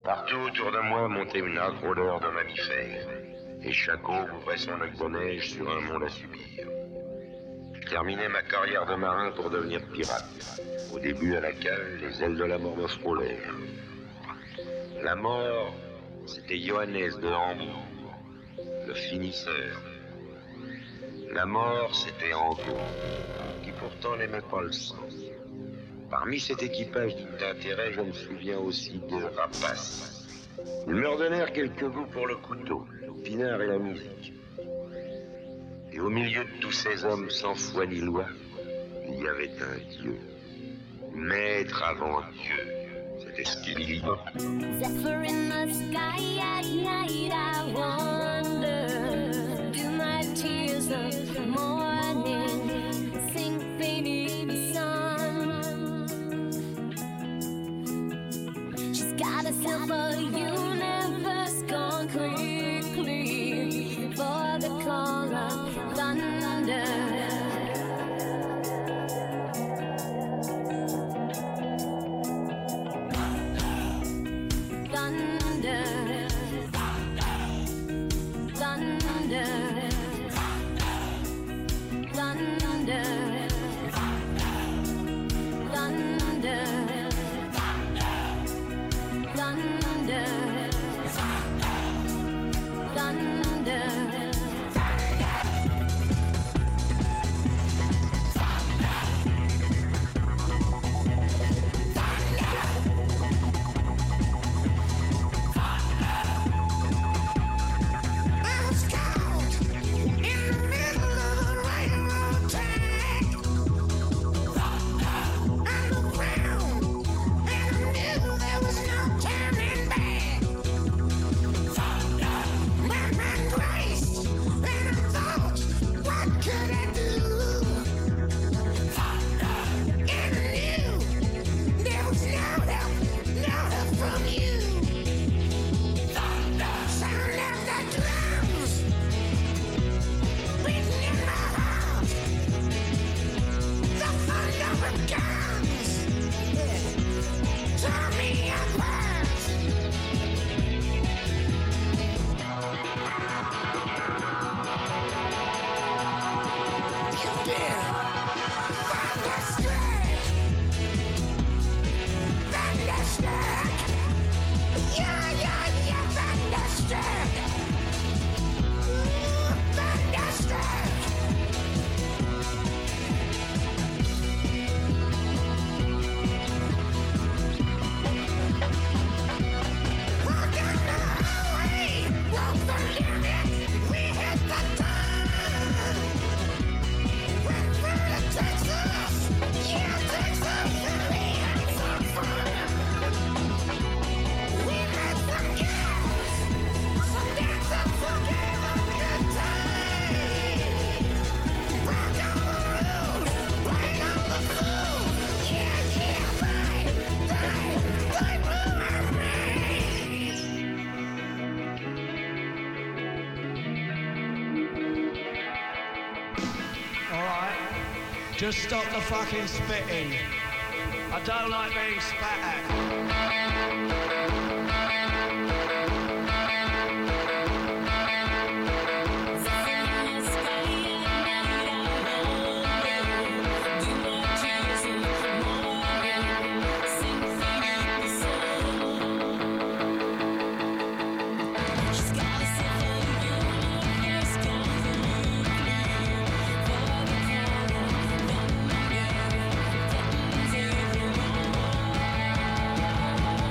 Partout autour de moi montait une âcre odeur de mammifères, et chaque eau ouvrait son lac de neige sur un monde à subir. Je terminais ma carrière de marin pour devenir pirate. Au début, à la cale, les ailes de la mort me frôlèrent. La mort, c'était Johannes de Hambourg, le finisseur. La mort, c'était Angot, qui pourtant n'aimait pas le sang. Parmi cet équipage digne d'intérêt, je me souviens aussi de Rapace. Ils me redonnèrent quelques goûts pour le couteau, le pinard et la musique. Et au milieu de tous ces hommes sans foi ni loi, il y avait un Dieu. Maître avant Dieu. C'était ce qu'il dit. Zephyr in the sky at night, I wonder, do my tears of morning sink beneath the sun? She's got a silver universe gone quickly for the call of thunder. Just stop the fucking spitting. I don't like being spat at. She's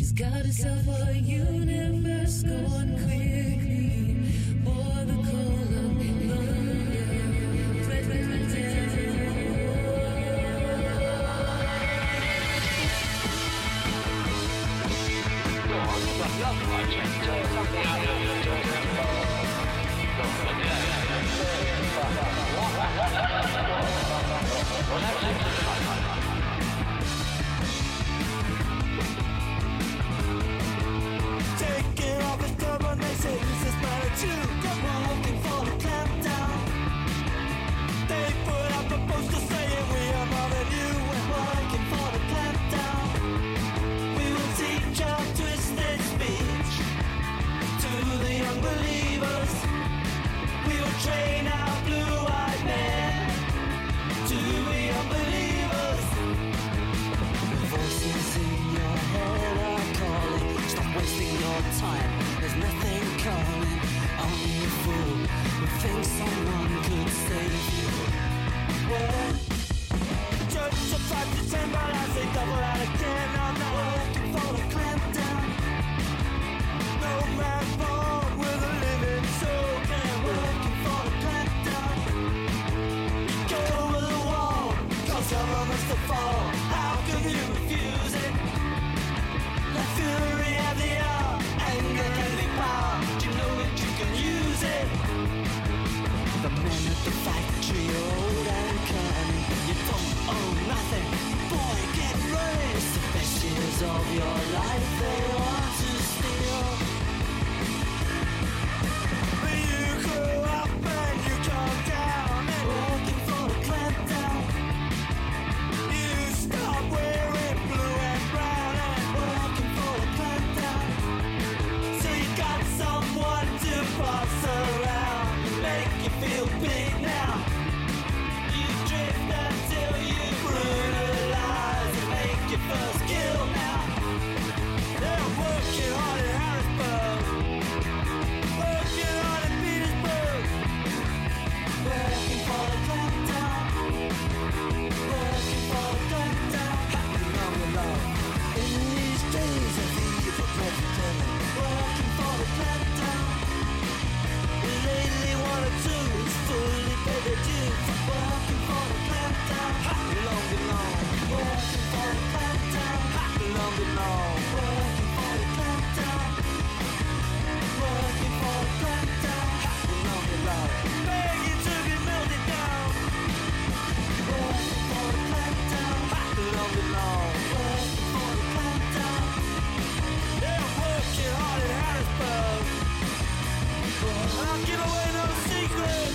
got herself a universe going quickly for the call of thunder. Taking off his turban, they say this is better too. We're looking for the clampdown. They put up a poster saying we are more than you. We're looking for the clampdown. We will teach our twisted speech to the unbelievers. We will train our blue-eyed men to be unbelievers. The voices in your head are calling. Stop wasting your time. There's nothing coming. Only a fool who thinks someone could save you. Well, church of 5 to 10, but I say double out again. I'm not looking for the clampdown. No man born with a living soul can working for the clampdown. Go over the wall, cause government's to fall. How can you refuse it? Let fury have the hour, anger can be power. Do you know that you can use it? The men at the factory are old and cunning. You don't own nothing, boy, get ready. It's the best years of your life they want to steal. But you grow up and you come down and working for the clampdown. You stop wearing blue and brown and working for the clampdown. So you got someone to pass around, make you feel big now. You drift until you brutalize and make your first kill now. They're working hard in Harrisburg, working hard in Petersburg, working for the clampdown, working for the clampdown. Happening on the law in these days of evil president, working for the clampdown. Lately one or two is fully paid their dues, working for the clampdown. Long and long, working for the clampdown. Long and long, working for the clampdown. Working for the clampdown. Long and long, begging to be melted down. Working for the clampdown. Long and long, working for the clampdown. They're working hard in Harrisburg. I'll give away no secret.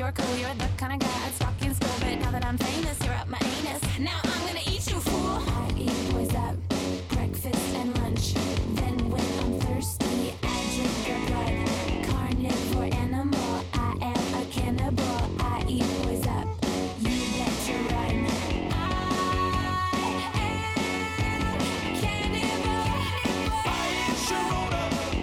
you're cool, you're the kind of guy I'd stalk you in school, but now that I'm famous, you're up my anus. Now I'm gonna eat you, fool. I eat boys up, breakfast and lunch. Then when I'm thirsty, I drink your blood. Carnivore animal, I am a cannibal. I eat boys up, you better run. I am cannibal. I am Sharona.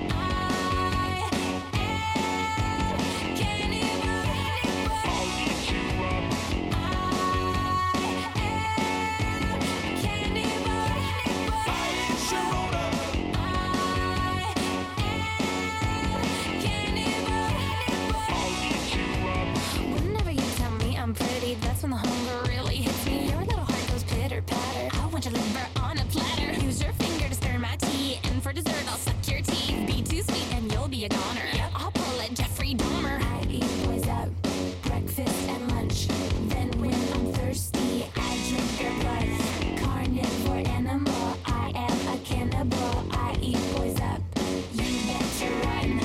That's when the hunger really hits me. Your little heart goes pitter patter. I want your liver on a platter. Use your finger to stir my tea, and for dessert I'll suck your teeth. Be too sweet and you'll be a goner. I'll pull a Jeffrey Dahmer. I eat boys up, breakfast and lunch. Then when I'm thirsty, I drink your blood. Carnivore animal, I am a cannibal. I eat boys up, you better run.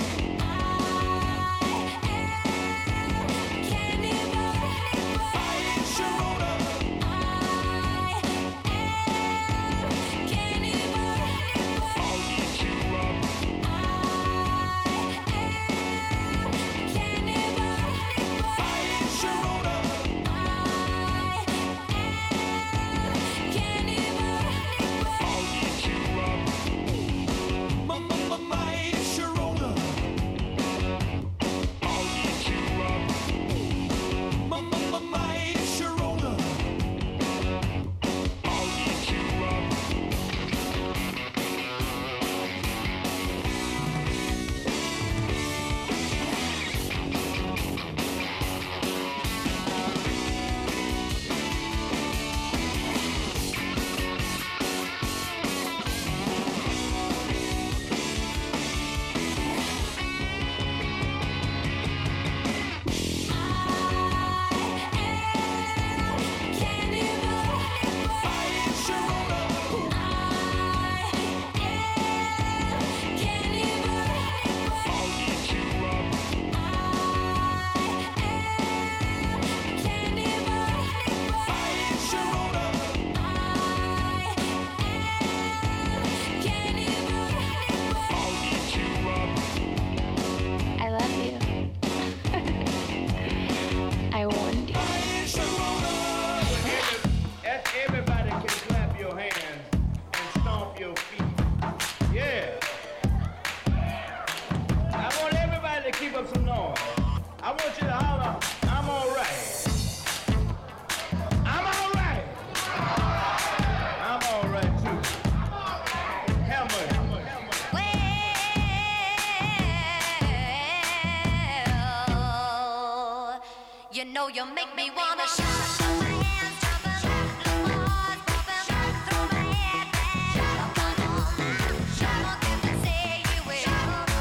You know you make me wanna shout, throw my hands, jump and blow my heart, pop and throw my head back. Come on now, come on, give me say you will.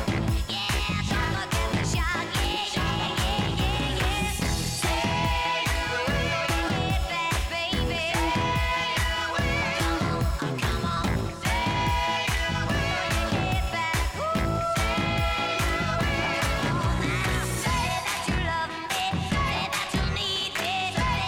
Yeah, come on, give me shout, yeah, yeah, yeah, yeah, yeah. Say you will, your head back, baby. Come on, say you will, your head back. Ooh, say you will, come on now. Say that you love me. Say that you need me.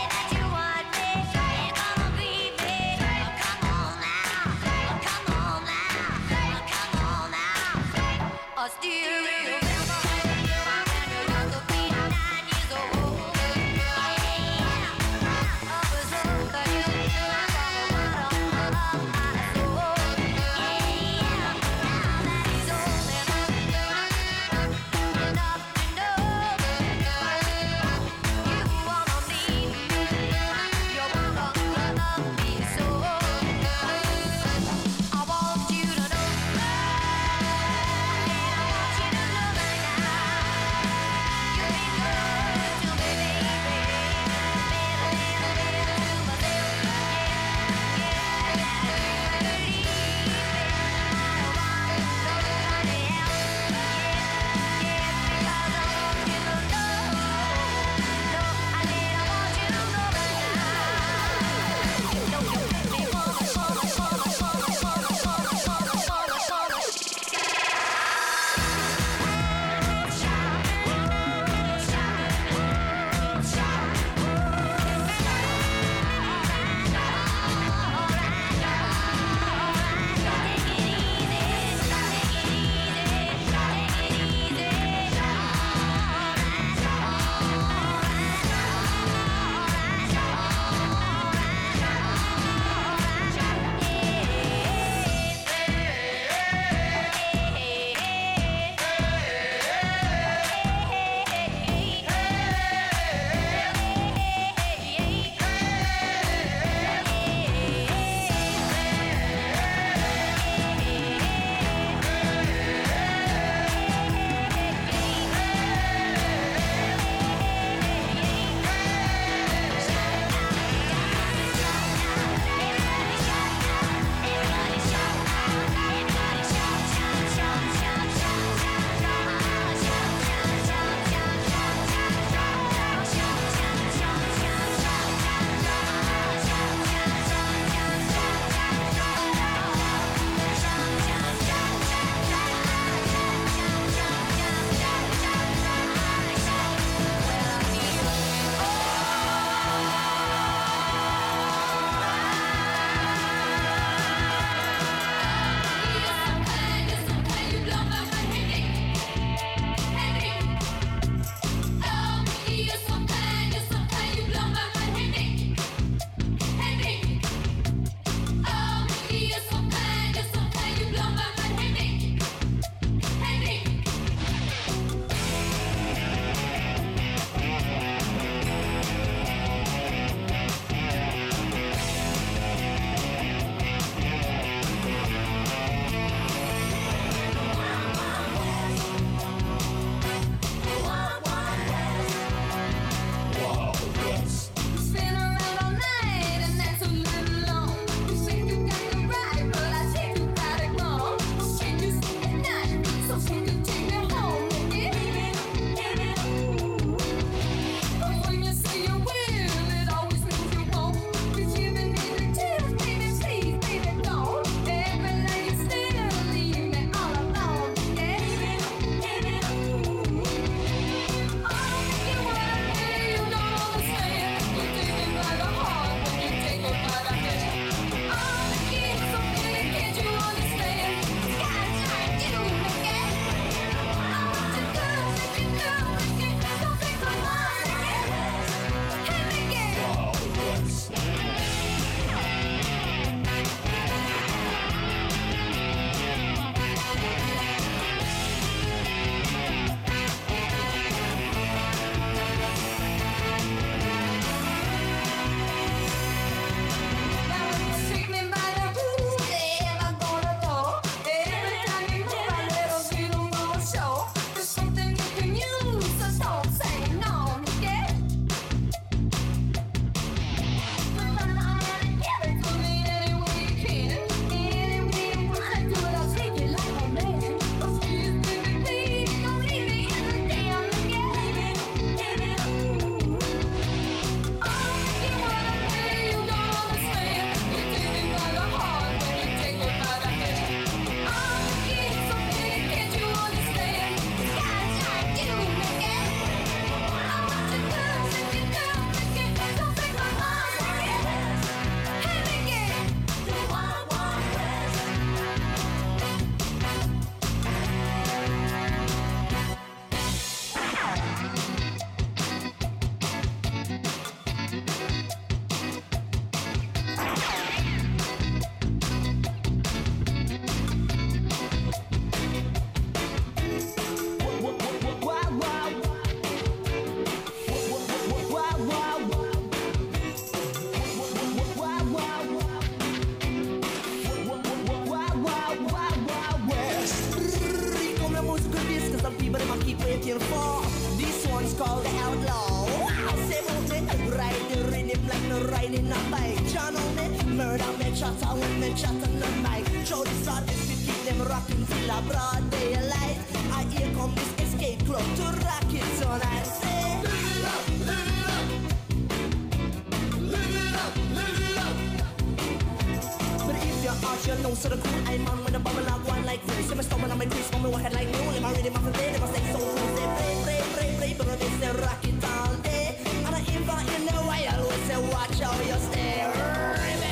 This one's called the Outlaw. Say on it, riding rhythm like no riding a bike. John on it, murder me chatter when me chat on the mic. Show this artist to keep them rocking till a broad daylight. I here come this escape club to rock it tonight. Say, live it up, live it up. Live it up, live it up. But if you're out, you know, so the cool I'm on with a bubble like one like this. See me stomping on my crease, on me walk like new. Let my rhythm off the day, they must say so cool. Say, play, but they say rock it all day. And I invite in the way, I always say watch how you stay.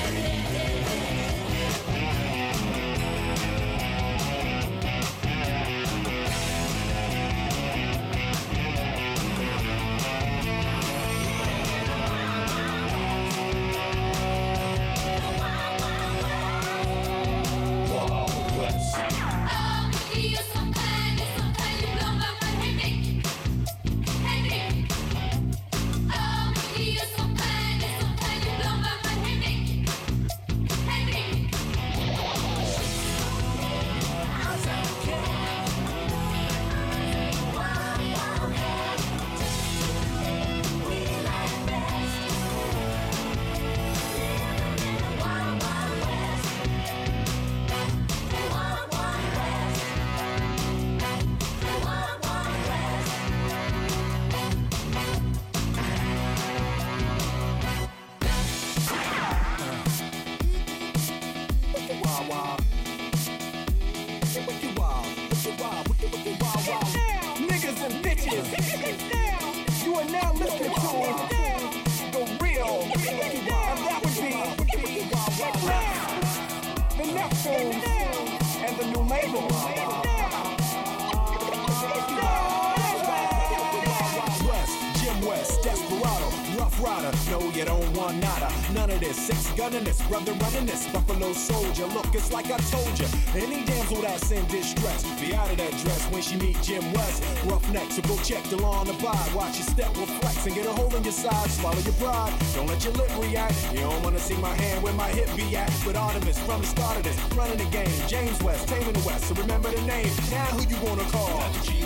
Brother running this Buffalo Soldier. Look, it's like I told you. Any damsel that's in distress, be out of that dress when she meet Jim West. Roughneck, so go check the law on the abide. Watch your step will flex and get a hole in your side. Swallow your pride. Don't let your lip react. You don't wanna see my hand where my hip be at. But Artemis from the start of this, running the game. James West, taming the West. So remember the name. Now who you gonna call?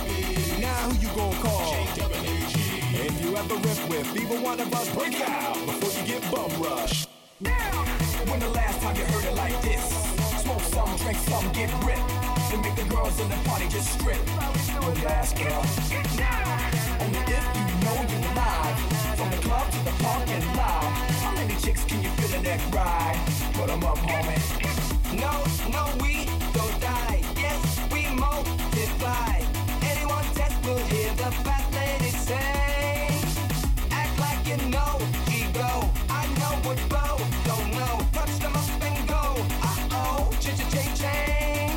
Now who you gonna call? If you ever riff with either one of us, break out before you get bum rushed. Now, when the last time you heard it like this? Smoke some, drink some, get ripped, and make the girls in the party just strip. Don't ask, girl. Only if you know you're live. From the club to the park and live. How many chicks can you fit in that ride? Put 'em up, homie. No, we don't die. Yes, we multiply. Anyone test will hear the fat lady say. Act like you know, ego. I know what blow, don't know. Touch them up and go. Uh-oh, cha-cha-ching-ching.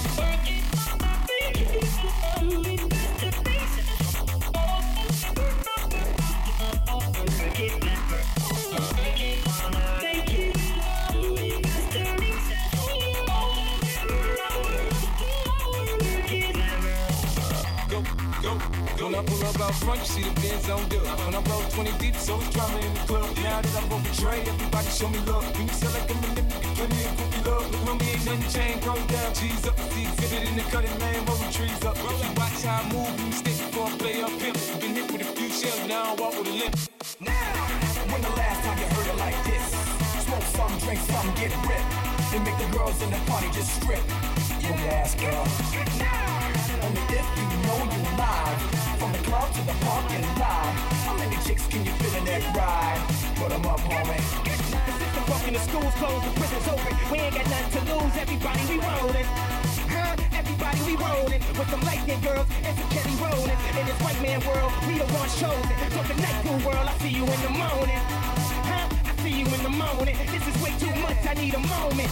When I pull up out front, you see the Benz on dub. When I roll 20 deep, so it's drama in the club. Now that I'm on the tray, everybody show me love. When you sell like a minute, you get plenty of cookie love. Look, homie, ain't nothing changed. Roll down, cheese up, see exhibit in the cutting, man, rolling trees up. If you watch how I move, you mistake before I play up pimp. Been hit with a few shells, now I walk with a limp. Now, when the last time you heard it like this? Smoke some, drink some, get ripped, and make the girls in the party just strip. Don't ask, girl. Only if you know you're live. From the club to the park and live. How many chicks can you fit in that ride? Put 'em up, homie. The system broken, the schools closed, the prisons open. We ain't got nothing to lose, everybody we rollin'. Huh? Everybody we rollin'. With some light-skinned girls and some Kelly rollin'. In this white man world, we the ones chosen. So the night cool world, I see you in the morning. Huh? I see you in the morning. This is way too much, I need a moment.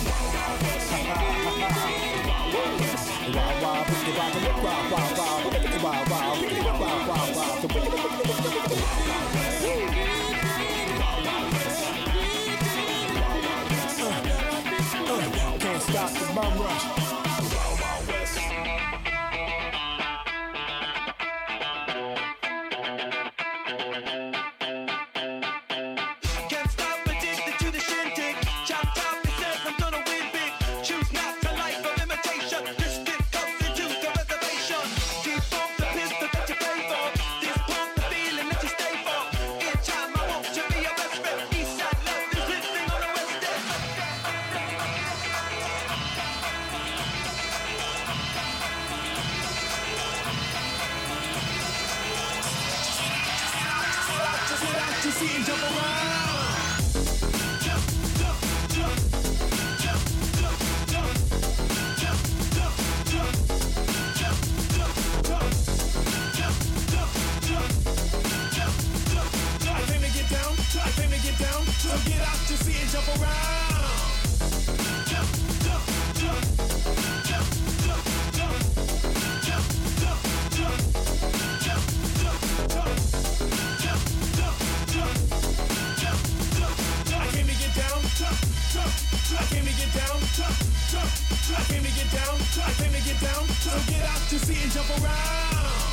Can't stop the bum rush. Keep on the pistol that you pay for. seat and jump around. So get out your seat and jump around. I came to get down. I came to get down. I came to get down. I came to get down. So get out your seat and jump around.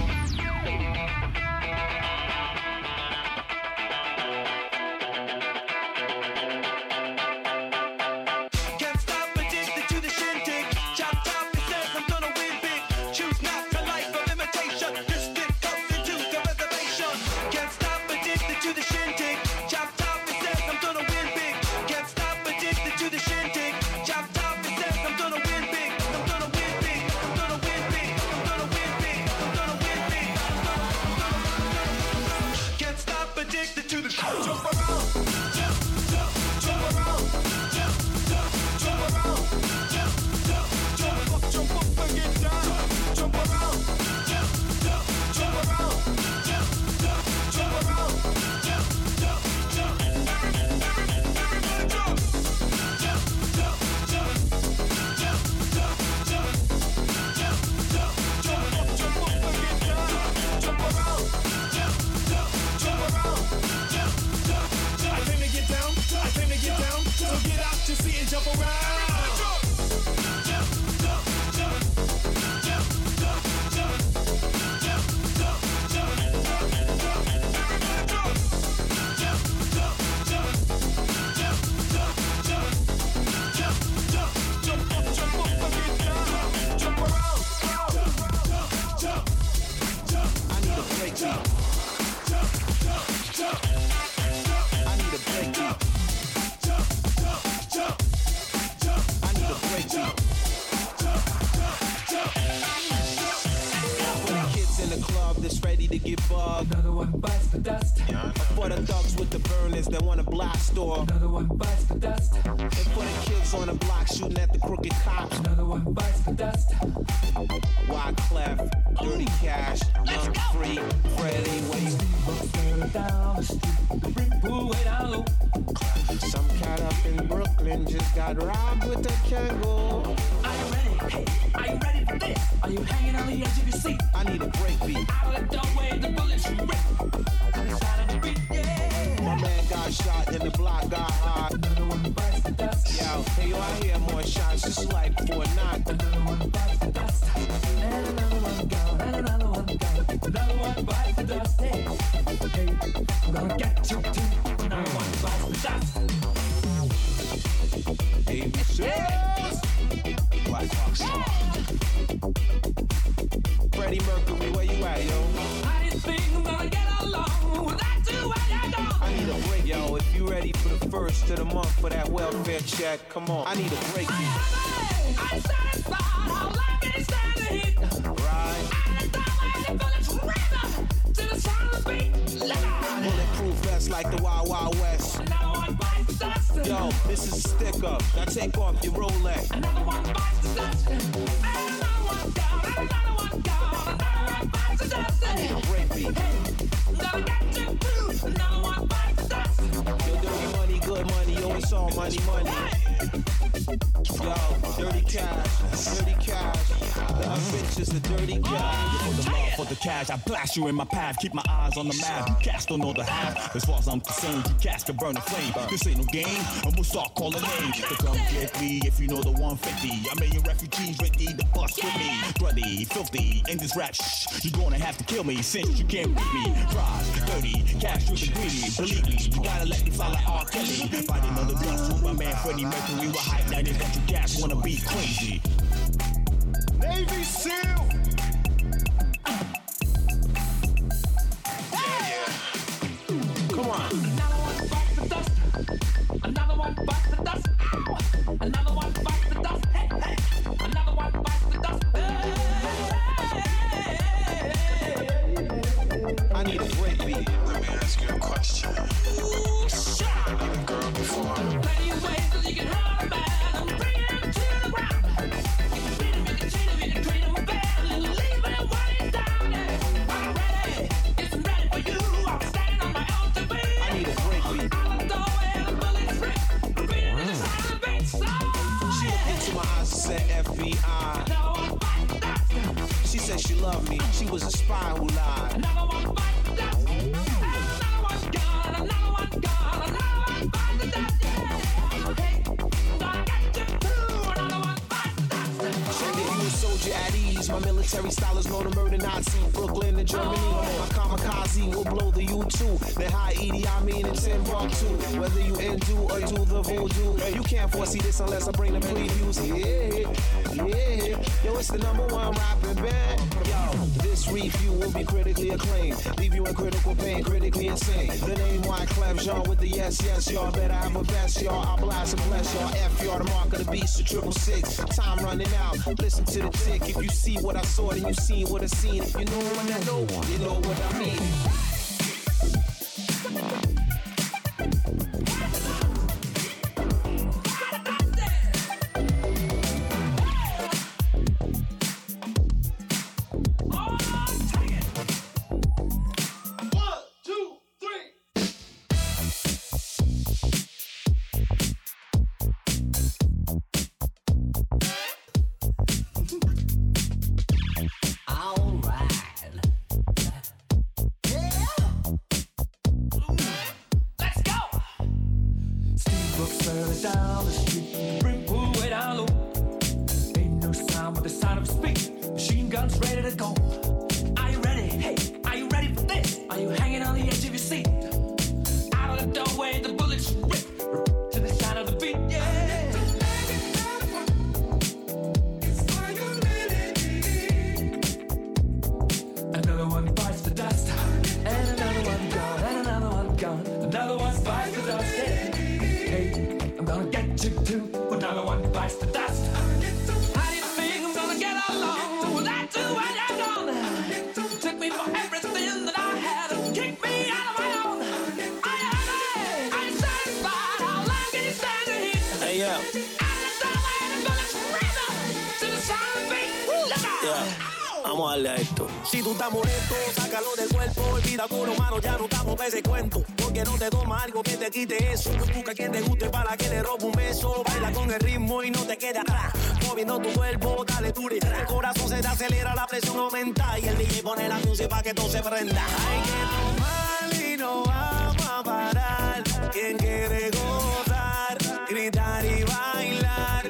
Another one bites the dust. For the thugs with the burners that want a blast store. Another one bites the dust. And for the kids on the block shooting at the crooked cops. Another one bites the dust. Wyclef, Dirty Cash, Young Free, Freddie, Wade. Down the street, the brick pool way down low. Some cat up in Brooklyn just got robbed with a Kangol. Are you ready? Hey, are you ready for this? Are you hanging on the edge of your seat? I need a break beat. Out of the doorway, the bullets rip. Inside of the beat, yeah. My man got shot and the block got hot. Another one bites the dust. Yo, hey, yo, I hear more shots just like for a knot. Another one bites the dust. And another one gone, and another one gone. Another one bites the dust. Hey, hey, I'm gonna get you too. Another one bites the dust. Hey, yes. Black Fox. Freddie Mercury, where you at, yo? How do you think I'm gonna get along without you when you're gone? I need a break, yo. If you ready for the first of the month for that welfare check, come on. I need a break beat. I'm satisfied. How long can you stand the heat? Right. And the down bullets rip to the sound of the beat. Bulletproof vest like the Wild Wild West. Another one bites the dust. Yo, this is a stick up. Now take off your Rolex. Another one bites the dust. Another one gone. Another one gone. Another one bites the dust. I need a break beat. I'm gonna get you too. Another one bites the dust. Yo, dirty money, good money. Yo, it's all money, money. Yo, dirty cash, dirty cash. The adventures of dirty cash. For the love, for the cash, I blast you in my path. Keep my eyes on the map. You cast don't know the half. As far as I'm concerned, you cast a burning flame. This ain't no game, and we'll start calling names. So come get me if you know the 150. I made your refugees ready to bust with me. Bloody, filthy, in this rap, you're gonna have to kill me since you can't beat me. Rise, dirty, cash with the greedy. Believe me, you gotta let me fly like R. Kelly. Fighting on the dust with my man Freddie Mercury. We're hype night is that you gas wanna be crazy. Navy SEAL. Come on. Another one bites the dust. Another one bites the dust. Ow. Another one bites the dust. Hey, hey. Another one bites the dust. I need a break beat. Let me ask you a question. gonna murder Nazi, Brooklyn to Germany. My kamikaze will blow the U2. Then high Edie, I mean in Timbuktu. Whether you undo or do the voodoo, you can't foresee this unless I bring the previews. Yeah. Yo, it's the #1 rapping band. Yo, this review will be critically acclaimed. Leave you in critical pain, critically insane. The name Wyclef Jean with the yes, y'all better have a vest, y'all. I'll blast and bless y'all. F y'all, the mark of the beast, the 666. Time running out. Listen to the tick. If you see what I saw, then you seen what I seen. If you know what I know, you know what I mean. Vamos a darle a esto. Si tú estás molesto, sácalo del cuerpo. Olvida con los manos, ya no estamos para ese cuento. Porque no te toma algo que te quite eso. Busca quien te guste para que le robe un beso. Baila con el ritmo y no te quede atrás. Moviendo tu cuerpo, dale dure. El corazón se te acelera, la presión aumenta. Y el DJ pone la música para que todo se prenda. Hay que tomar y no vamos a parar. Quien quiere gozar, gritar y bailar.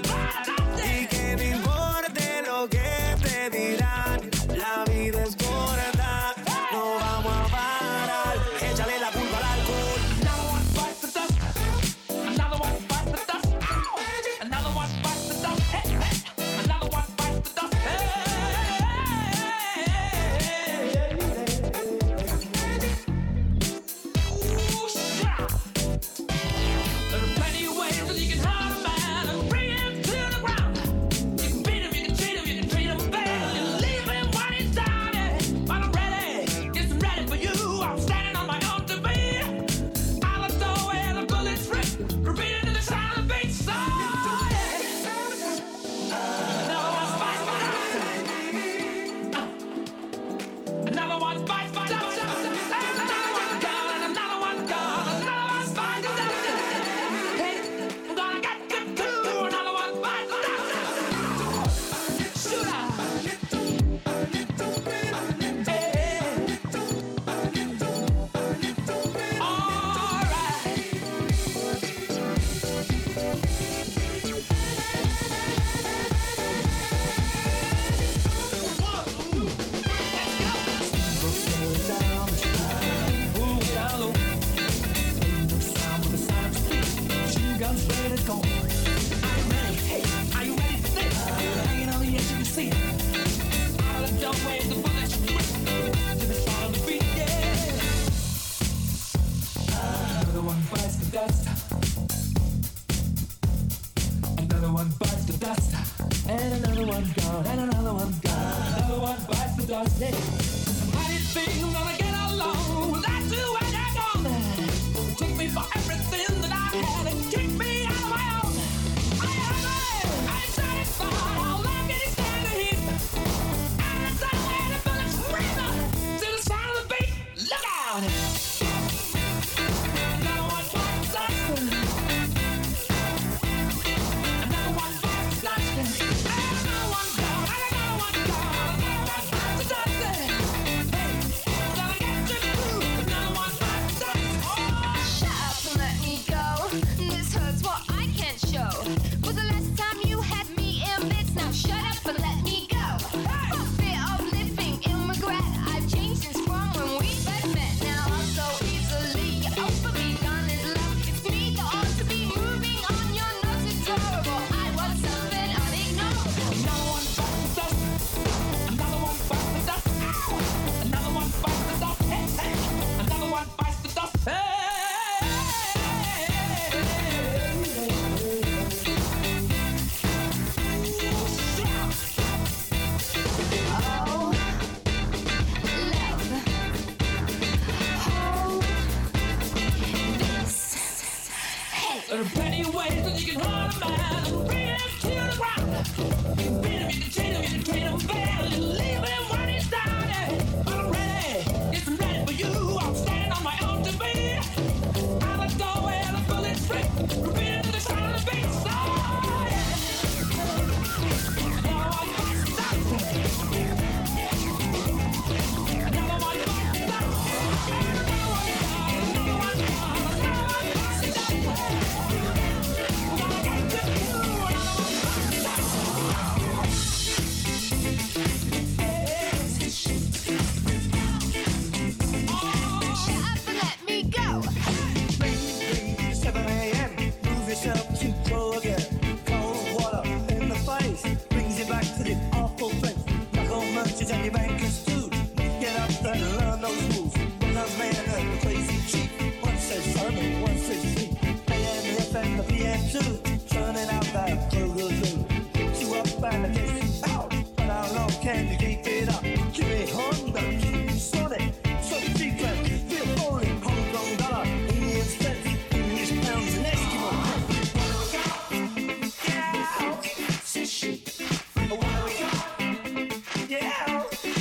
Y que no importe lo que te dirán. La vida es corta, no vamos a parar. Échale la culpa al alcohol. Another one bites the dust. Another one bites the dust. Another one bites the dust. Another one bites the dust. Ooh, shit. There are plenty of ways that you can hurt a man and bring him to the ground. You can beat him, you can cheat him, you can treat him bad. You leave him when he's down. But I'm ready, yes, I'm ready for you. I'm standing on my own to be. Out the door where the bullets rip, repeating to the sound of the beat. So, another one bites my dust. Another one bites my dust. Another one gone, and another one gone. Another one bites the dust. Hey, I'm gonna get you too. Another one bites the dust. Shoot out. Another one bites the dust, and another one gone, and another one gone. Another one bites the dust. Yeah. How do you think I'm gonna get along without you when you're gone? You took me for everything that I had and kicked me out of my own. I ain't satisfied. How long can you stand the heat? And it's that way the bullets rip to the sound of the beat. Look out! Another one bites the dust. Another one bites the dust. Another one gone. Another one gone. Another one bites the dust. plenty of ways that you can hold a man and bring him to the ground. You can beat him, you can chain him, you can treat him bad, you leave him when he's down. But I'm ready, yes, I'm ready for you. I'm standing on my own to be. Out the doorway, the bullet's free. Repeating to the sound of the beat. So, yeah. Now I'm gonna stop. And your bankers too. Get up there and learn those moves. When a man and the crazy chief. One says sermon, one says sleep. AM, the FM, the PM too. Turning out that boogaloo. Hit you up and I get you out. But how long can you keep it up? Give me Honda, keep you Sonic. Some secret, real bowling, Hong Kong dollar, Indian cents, English pounds and Eskimo. Yeah, sushi. What do we got? Yeah.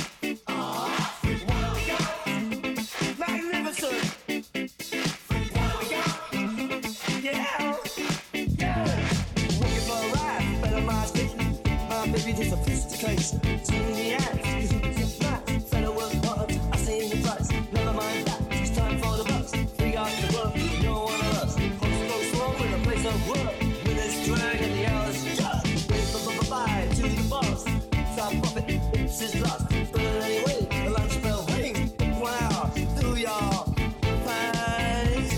Sophistication, teeny ass, it's flat, fellow work hard, I seen the price, never mind that, it's time for the bus, we got to work, no one of us, host goes slow in a place of work, with this drag and the hours just, wait bye to the boss, stop profit, it's his loss, but anyway, the lunch bell rings, wow, do y'all find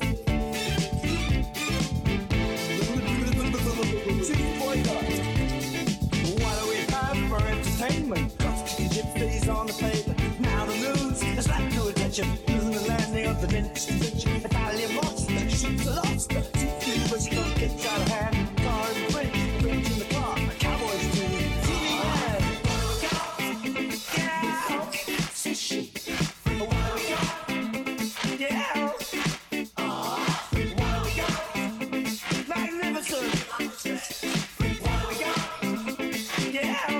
Chief boycott. Entertainment, gypsies on the pavement. Now the news has lacked to attention. Losing the landing of the next convention. Italian monster shoots a lobster. TV, but she can't get out of hand. Car and break, bridge in the car. Cowboys do TV man. Yeah, sushi. What do we got? Yeah. What do we got? Magnificent. What do we got? Yeah.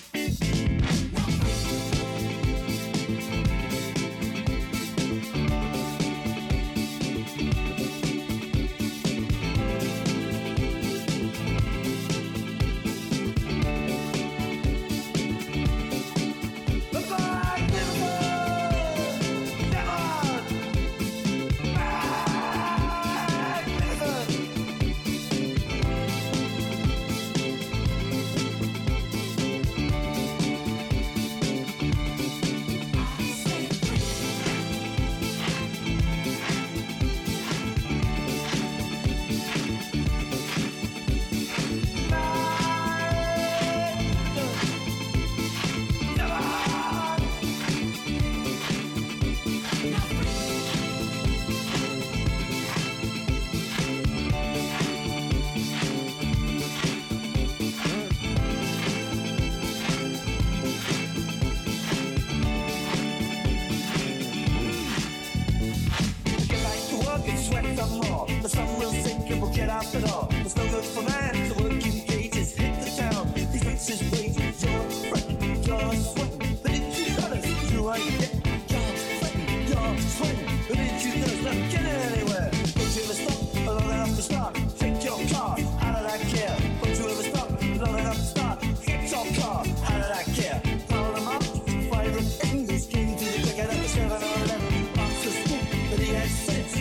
The sun will sink and we'll get out the door. There's no good for man to work in cages. Hit the town, these races wages. You're fretting, you're sweating. But if you notice, you ain't getting. You're fretting, you're sweating. But if you notice, not getting anywhere. Don't you ever stop long enough to start? Take your car, how did I care? Don't you ever stop long enough to start? Get your car, how did I care? Follow them up, fire it in. This came to the cricket at the 7 or 11. Box of spook, but he had sense.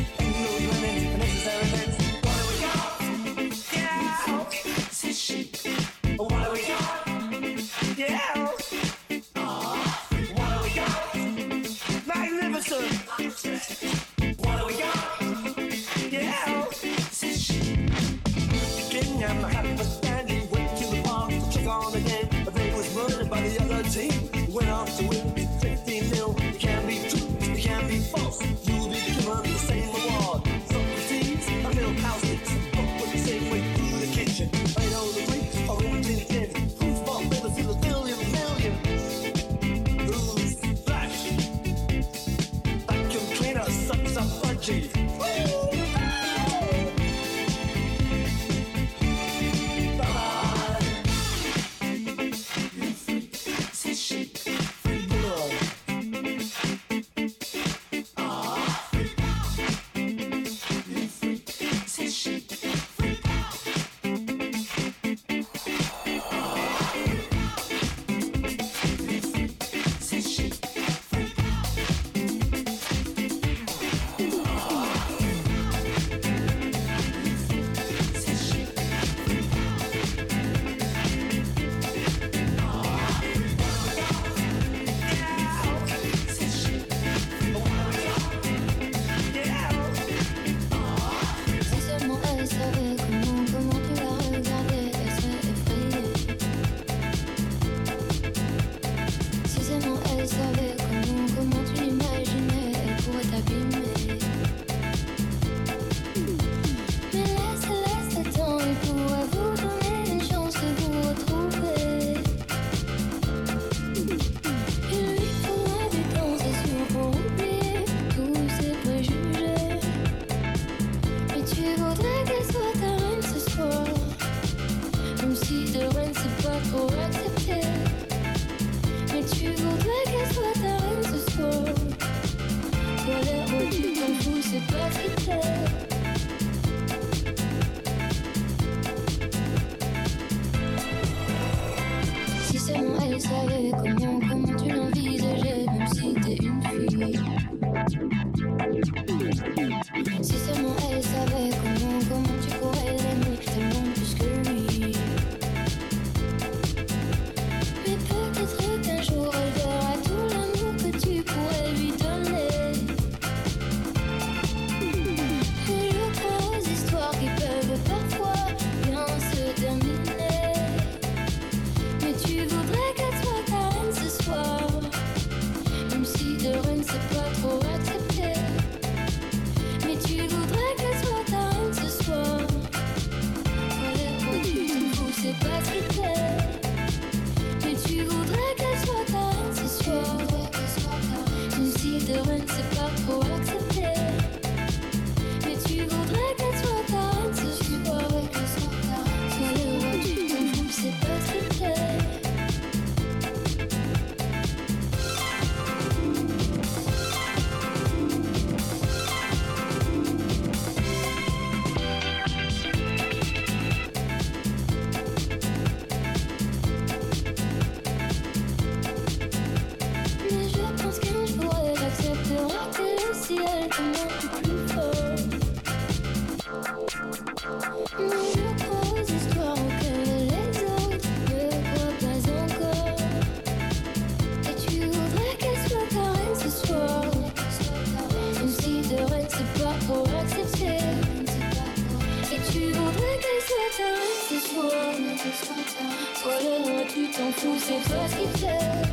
Went off to win 15 mil. It can't be true, it can't be false. You'll be given the same award. Socrates, a milk house sticks. Put the same way through the kitchen. I know the Greeks are in again. Who's bought livers to the billion? Who's Flash? Vacuum cleaner sucks up budgie. Colère, tu t'en fous, c'est pas ce qui t'aide. Si seulement elle savait comment tu l'envisageais, même si t'es une fille. Si seulement elle savait comment tu pourrais l'aimer tellement plus que lui. Mais peut-être qu'un jour elle verra tout l'amour que tu pourrais lui donner. Mais je crois aux histoires qui peuvent parfois bien se terminer. Mais tu voudrais qu'elle soit ta reine ce soir, même si de reine c'est pas trop accepté. Mais tu voudrais qu'elle soit ta reine ce soir. Colère, tu t'en fous, c'est pas ce qui t'aide. Mais tu voudrais qu'elle soit ta reine ce soir. Même si de reine c'est pas trop accepté. Mais tu voudrais qu'elle soit ta reine ce soir. Colère, tu t'en fous, c'est pas ce qui t'aide. Mais je pense qu'un jour elle acceptera que si elle te manque plus fort. Mais je crois aux histoires auxquelles les autres ne croient pas encore. Et tu voudrais qu'elle soit ta reine ce soir, même si de reine c'est pas trop accepté. Et tu voudrais qu'elle soit ta reine ce soir. Colère, tu t'en fous, c'est pas ce qui t'aide.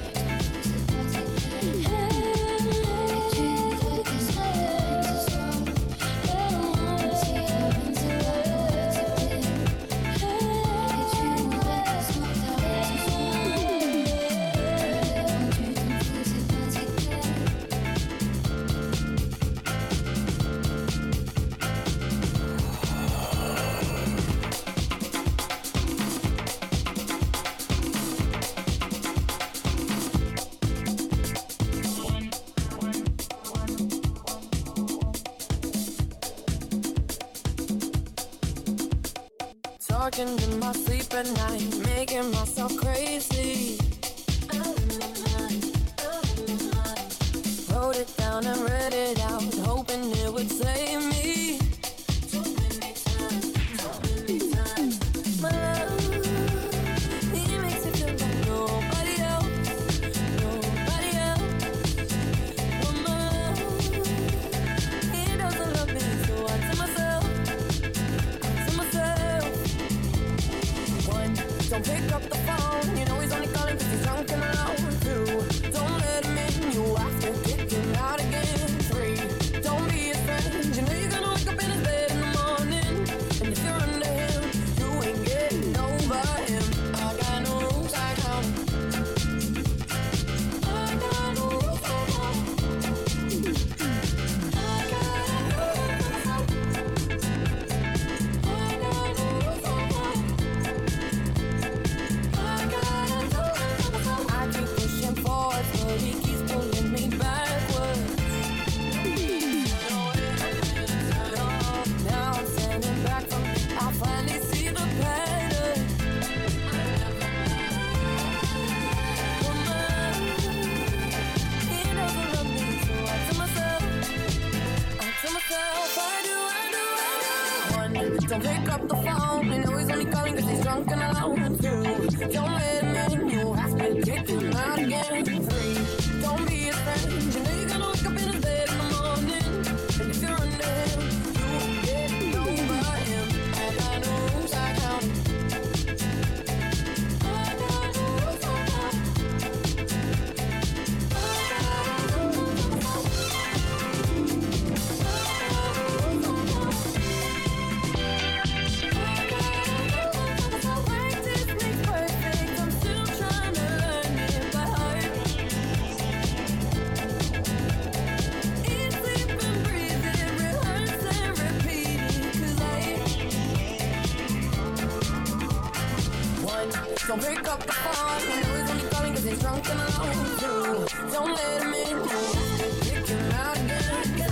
Talking in my sleep at night, making myself crazy. Wrote it down and read it out, hoping it would save me. My love, he makes it feel like nobody else. Oh, my love, he doesn't love me, so I tell myself. One, don't pick up the phone, you know he's only calling 'cause he's drunk and alone. Two, don't let him in, you have to kick him out again. Three, don't be his friend, you know you're gonna wake up in his bed in the morning. And if you're under him, you ain't getting over him. I got no rules, I got no rules, I got I keep pushing forward, but he keeps pulling me backwards. Now I'm standing back from it, I finally see the pattern. He doesn't love me, so I tell myself, I do. One, don't pick up the phone, you know he's only calling 'cause he's drunk and alone. Two, don't let him in, you have to kick him out again. Three, don't be his friend, you know you're gonna wake up in his bed in the morning. And if you're under him, you ain't getting over him. I got no rules, I count. I got no rules, I count. Practice makes perfect, I'm still trying to learn it by heart. Eat, sleep and breathe it, rehearse and repeat it, 'cause one, don't pick up the phone, you know he's only calling 'cause he's drunk and alone. Two, don't let him in, you have to kick him out again.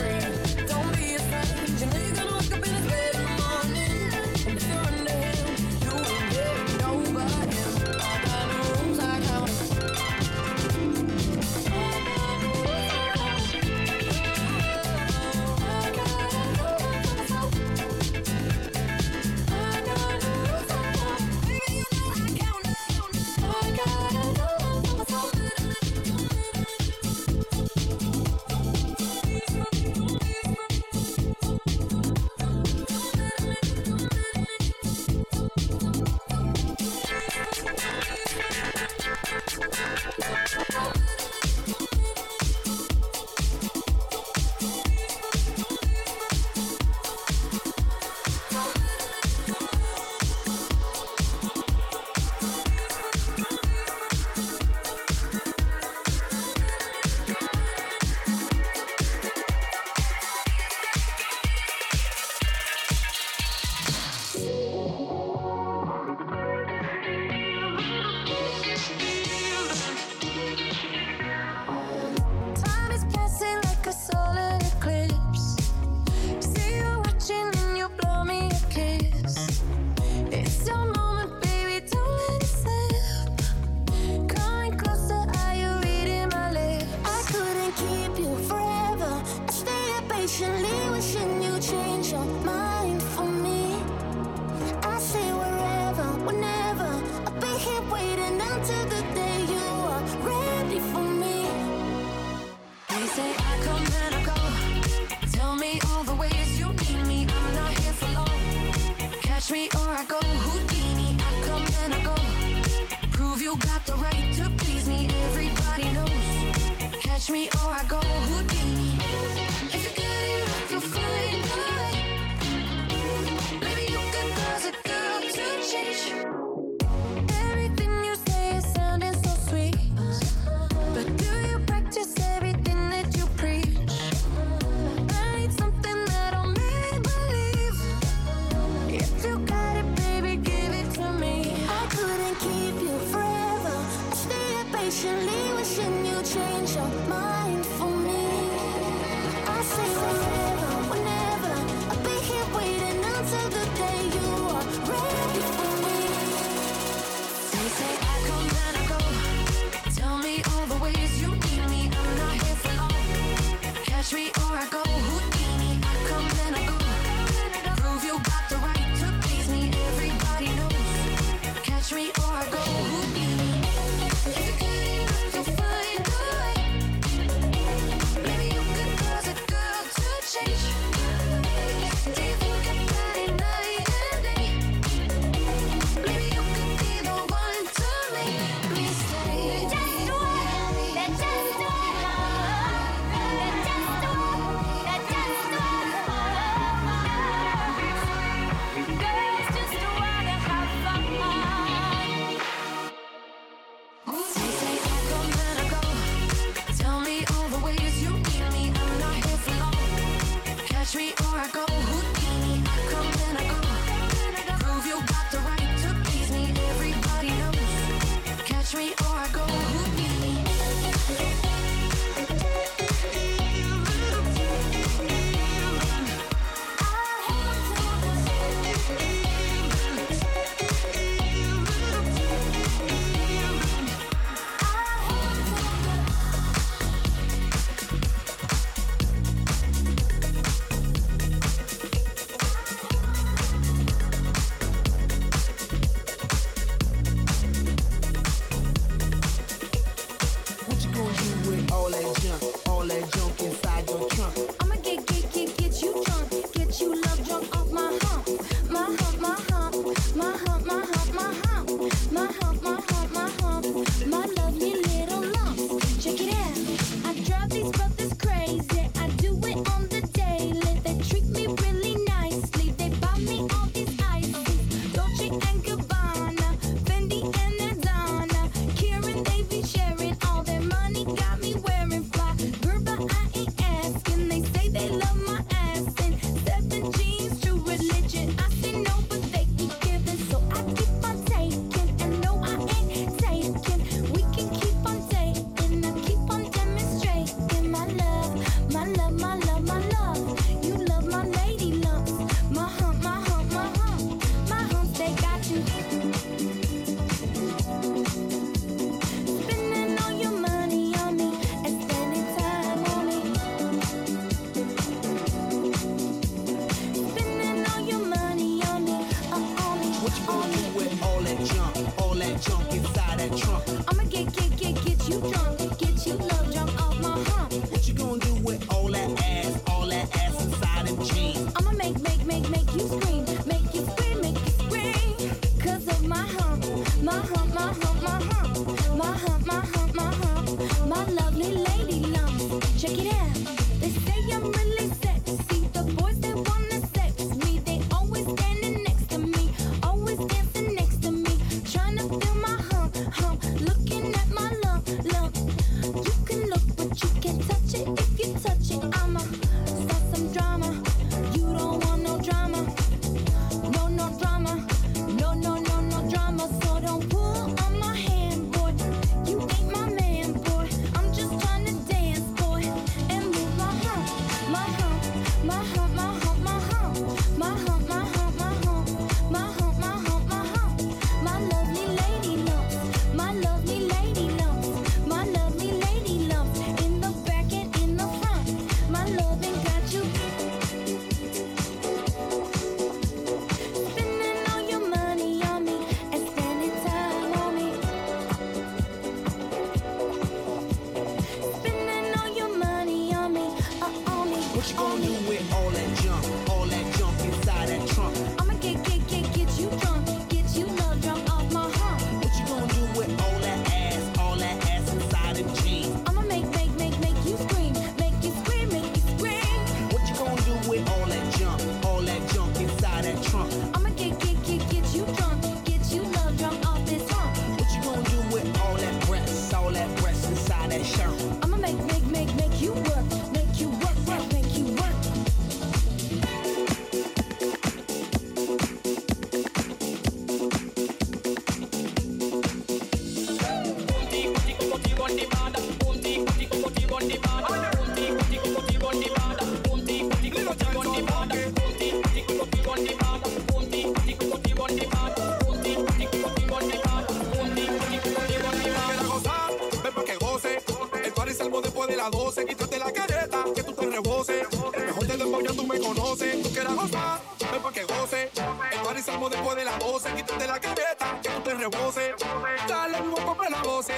patiently wishing you change your mind for me. I say wherever, whenever, I'll be here waiting until the day you are ready for me. They say I come and I go. Tell me all the ways you need me. I'm not here for long. Catch me or I go Houdini. I come and I go. Prove you got the right to please me. Everybody knows. Catch me or I go Houdini. If you get it right, you'll find a way. Maybe you could cause a girl to change. Everything you say is sounding so sweet, but do you practice everything that you preach? I need something that'll make me believe. If you got it, baby, give it to me. I couldn't keep you forever. I stay here patiently wishing you change your mind for me. I say wherever, whenever, I'll be here waiting until the day you are ready for me. They say I come and I go. Tell me all the ways you need me. I'm not here for long. Catch me or I go Houdini. I come and I go. Prove you got the right to please me. Everybody knows. Catch me or I go Houdini. If you get it right, you'll find a way. Maybe you could cause a girl to change. Do you think about it night and day? Maybe you could be the one to make me stay. Just do it, that just do it, that just do it, that just do it. Girls just wanna have fun. They say I come and I go. Tell me all the ways you need me. I'm not here for long. Catch me or I go Houdini. I come and I go. Prove you got the right to please me. Everybody knows. Catch me or I go Houdini. What you gonna do with all that junk inside your trunk? I'ma get you drunk, get you love drunk off my hump, my hump, my hump, my hump, my hump, my hump, my hump, my hump, my hump, my lovely little lumps. Check it out. I drive these brothers crazy. I do it on the daily. They treat me really nicely. They buy me all these ices, Dolce and Gabbana, Fendi and Adana. Karen, they be sharing all their money. Got me wearing fly. Girl, but I ain't asking. They say they love my ass and 7 jeans, true religion. I say no, but they keep giving, so I keep on taking. And no, I ain't taking. We can keep on dating. I keep on demonstrating my love, my love, my love, my love. You love my lady lumps, my hump, my hump, my hump, my humps. They got you. Spending all your money on me and spending time on me. Spending all your money on me, on me, What you on gonna do me. with all that junk inside that trunk? I'ma get you drunk, get you love drunk off my hump. What you gonna do with all that ass inside What you gonna do with all that junk inside that trunk? I'ma get you drunk, get you love drunk off my hump. What you gonna do with all that ass inside them jeans? I'ma make you scream, make you scream, make you scream. What you gonna do with all that junk inside that trunk? I'ma get you drunk, get you love drunk off this hump. What you gonna do with all that breasts inside that shirt? I'ma make you work, make you work, make you work. Después de las 12, quítate la careta, que tú te reboses. El mejor del dembow ya tú me conoces. Tú quieras gozar, ven pa' que goce. El party salmo después de las 12, quítate la careta, que tú te reboses. Dale mismo pa' la voce.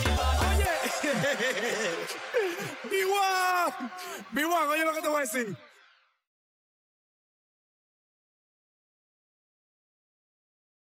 B1, oye lo que te voy a decir.